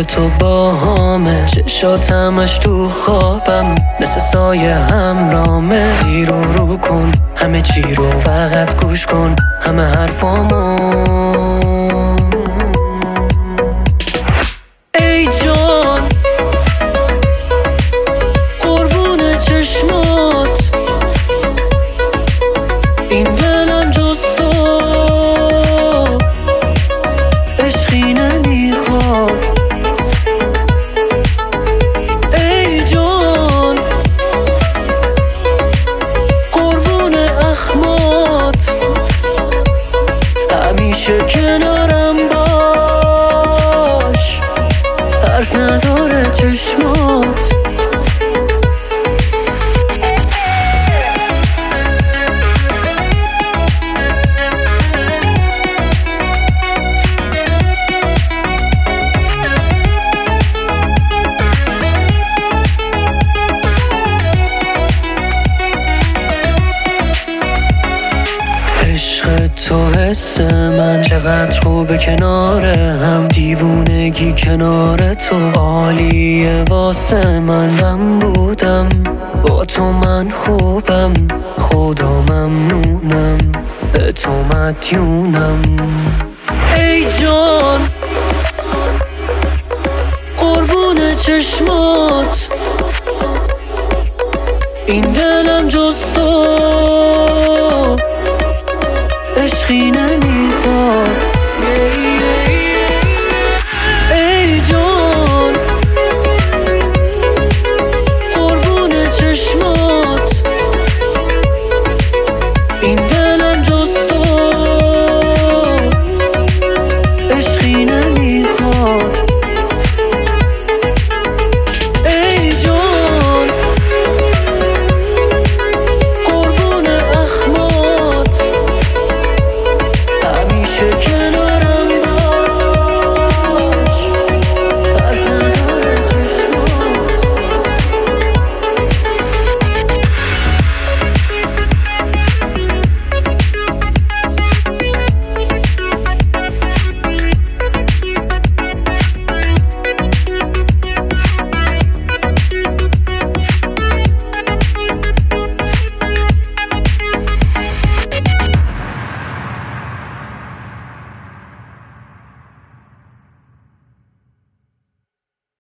تو باهامه، چشات همش تو خوابم مثل سایه همرامه. زیر و رو کن همه چی رو، فقط گوش کن همه حرفامو. ای جان قربون چشمات، این دلم جز تو عشقی نمیخواد. ای جان قربون اخمات، همیشه کنارم باش، حرف نداره چشمات. عشق تو حس من چقدر خوبه کنار هم، دیوونگی کنار تو عالیه واسه من بودم با تو من خوبم، خدا ممنونم به تو مدیونم. ای جان قربون چشمات، این دلم جز تو عشقی نمیخواد.